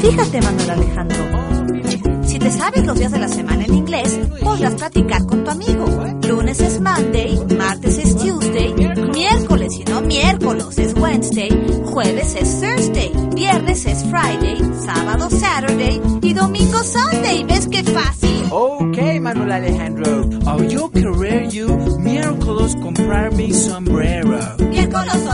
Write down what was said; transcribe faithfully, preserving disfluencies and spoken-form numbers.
Fíjate, Manuel Alejandro. Si te sabes los días de la semana en inglés, podrás practicar con tu amigo. Lunes es Monday, martes es Tuesday, miércoles y no miércoles es Wednesday, jueves es Thursday, viernes es Friday, sábado Saturday y domingo Sunday. ¿Ves qué fácil? Okay, Manuel Alejandro. Oh, yo querer you miércoles comprar mi sombrero. Miércoles